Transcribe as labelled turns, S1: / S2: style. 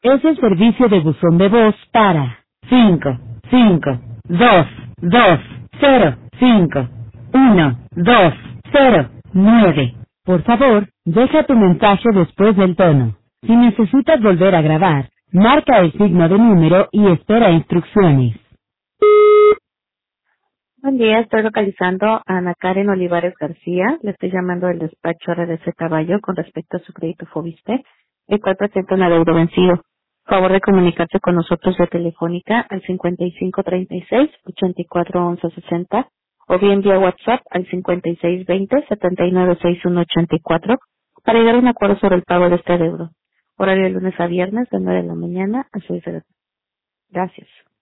S1: Es el servicio de buzón de voz para 55220512009. Por favor, deja tu mensaje después del tono. Si necesitas volver a grabar, marca el signo de número y espera instrucciones.
S2: Buen día, estoy localizando a Ana Karen Olivares García. Le estoy llamando del despacho RDC Caballo con respecto a su crédito Fobiste, el cual presenta un adeudo vencido. Favor de comunicarse con nosotros vía telefónica al 5536-841160 o bien vía WhatsApp al 5620-796184 para llegar a un acuerdo sobre el pago de este adeudo. Horario de lunes a viernes de 9 de la mañana a 6 de la tarde. Gracias.